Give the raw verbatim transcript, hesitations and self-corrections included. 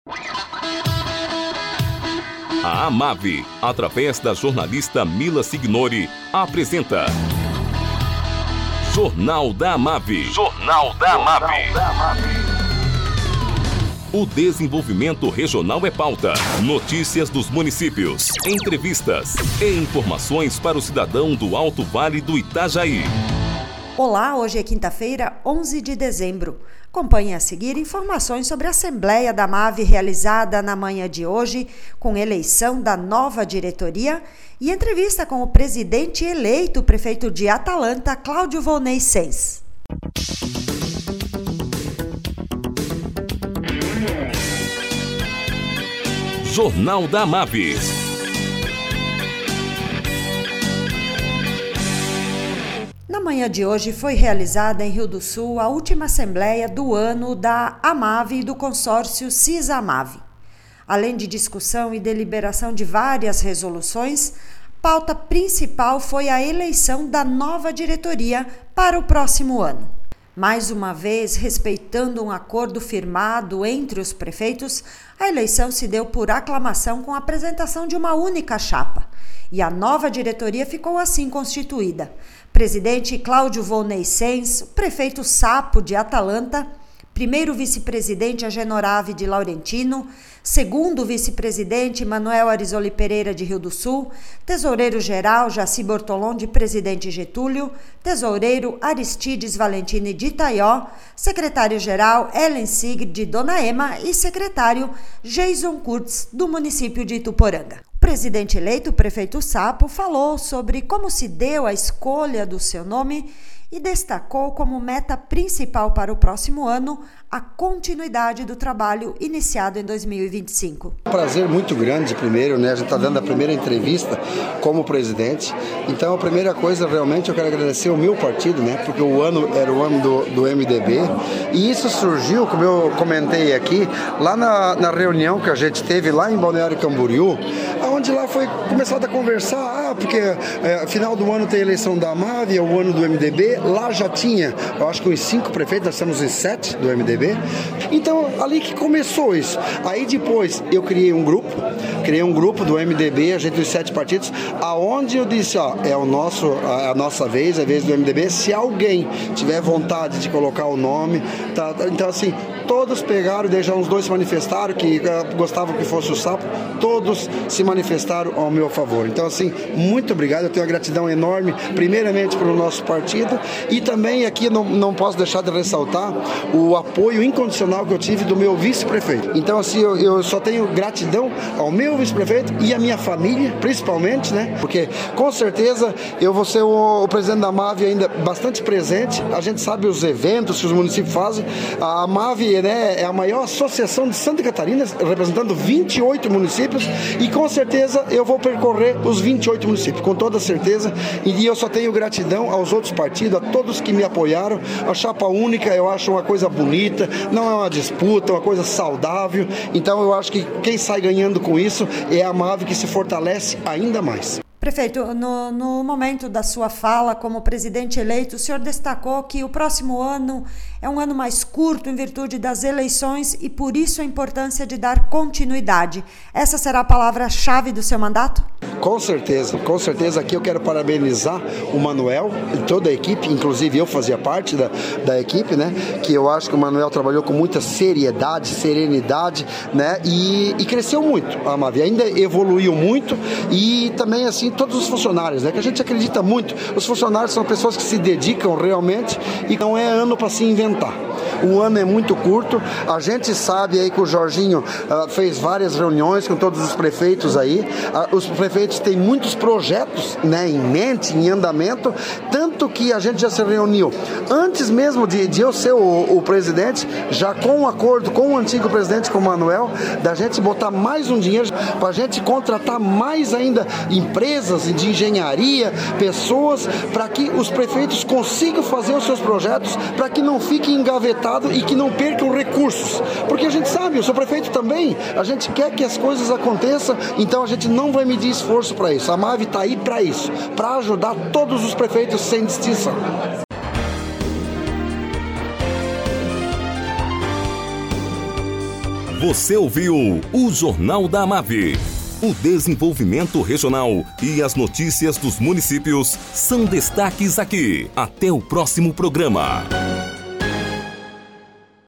A Amave, através da jornalista Mila Signori, apresenta Jornal da Amave. Jornal da Amave. O desenvolvimento regional é pauta. Notícias dos municípios, entrevistas e informações para o cidadão do Alto Vale do Itajaí. Olá, hoje é quinta-feira, onze de dezembro. Acompanhe a seguir informações sobre a Assembleia da Amave realizada na manhã de hoje, com eleição da nova diretoria e entrevista com o presidente eleito, prefeito de Atalanta, Cláudio Volney Sens. Jornal da Amave. Na manhã de hoje foi realizada em Rio do Sul a última assembleia do ano da Amave e do consórcio CISA-Amave. Além de discussão e deliberação de várias resoluções, a pauta principal foi a eleição da nova diretoria para o próximo ano. Mais uma vez, respeitando um acordo firmado entre os prefeitos, a eleição se deu por aclamação com a apresentação de uma única chapa. E a nova diretoria ficou assim constituída. Presidente Cláudio Volney Sens, prefeito Sapo de Atalanta, primeiro vice-presidente Agenorave de Laurentino, segundo vice-presidente Manuel Arizoli Pereira de Rio do Sul, tesoureiro-geral Jaci Bortolom de Presidente Getúlio, tesoureiro Aristides Valentini de Itaió, secretário-geral Ellen Sigrid de Dona Ema e secretário Jason Kurtz do município de Ituporanga. O presidente eleito, o prefeito Sapo, falou sobre como se deu a escolha do seu nome e destacou como meta principal para o próximo ano a continuidade do trabalho iniciado em dois mil e vinte e cinco. Prazer muito grande, primeiro, né? A gente está dando a primeira entrevista como presidente. Então, a primeira coisa, realmente, eu quero agradecer ao meu partido, né? Porque o ano era o ano do, do M D B. E isso surgiu, como eu comentei aqui, lá na, na reunião que a gente teve lá em Balneário Camboriú, onde lá foi começado a conversar, ah, porque é, final do ano tem a eleição da Amave, é o ano do M D B. Lá já tinha, eu acho que uns cinco prefeitos, nós estamos em sete do M D B. Então, ali que começou isso. Aí depois eu criei um grupo, criei um grupo do M D B, a gente dos sete partidos, aonde eu disse, ó, é o nosso, a nossa vez, a vez do M D B, se alguém tiver vontade de colocar o nome, tá, então assim, todos pegaram, daí já uns dois se manifestaram, que uh, gostavam que fosse o Sapo, todos se manifestaram ao meu favor. Então assim, muito obrigado, eu tenho uma gratidão enorme, primeiramente para o nosso partido, e também aqui não, não posso deixar de ressaltar o apoio incondicional que eu tive do meu vice-prefeito. Então assim, eu, eu só tenho gratidão ao meu vice-prefeito e à minha família, principalmente, né? Porque com certeza eu vou ser o, o presidente da Amave ainda bastante presente. A gente sabe os eventos que os municípios fazem. A Amave, né, é a maior associação de Santa Catarina, representando vinte e oito municípios, e com certeza eu vou percorrer os vinte e oito municípios, com toda certeza. E eu só tenho gratidão aos outros partidos, a todos que me apoiaram. A chapa única eu acho uma coisa bonita, não é uma disputa, é uma coisa saudável. Então eu acho que quem sai ganhando com isso é a Amave, que se fortalece ainda mais. Prefeito, no, no momento da sua fala como presidente eleito, o senhor destacou que o próximo ano é um ano mais curto em virtude das eleições e por isso a importância de dar continuidade. Essa será a palavra-chave do seu mandato? Com certeza, com certeza. Aqui eu quero parabenizar o Manuel e toda a equipe, inclusive eu fazia parte da, da equipe, né? Que eu acho que o Manuel trabalhou com muita seriedade, serenidade, né? E, e cresceu muito a Amave, ainda evoluiu muito, e também assim todos os funcionários, né? Que a gente acredita muito. Os funcionários são pessoas que se dedicam realmente e não é ano para se inventar. O ano é muito curto. A gente sabe aí que o Jorginho uh, fez várias reuniões com todos os prefeitos aí. Uh, os prefeitos têm muitos projetos, né, em mente, em andamento, tanto que a gente já se reuniu antes mesmo de, de eu ser o, o presidente, já com um acordo com o antigo presidente, com o Manuel, da gente botar mais um dinheiro para a gente contratar mais ainda empresas de engenharia, pessoas, para que os prefeitos consigam fazer os seus projetos, para que não fiquem engavetados e que não percam recursos, porque a gente sabe, eu sou prefeito também, a gente quer que as coisas aconteçam, então a gente não vai medir esforço para isso. A Amave está aí para isso, para ajudar todos os prefeitos sem distinção. Você ouviu o Jornal da Amave. O desenvolvimento regional e as notícias dos municípios são destaques aqui. Até o próximo programa.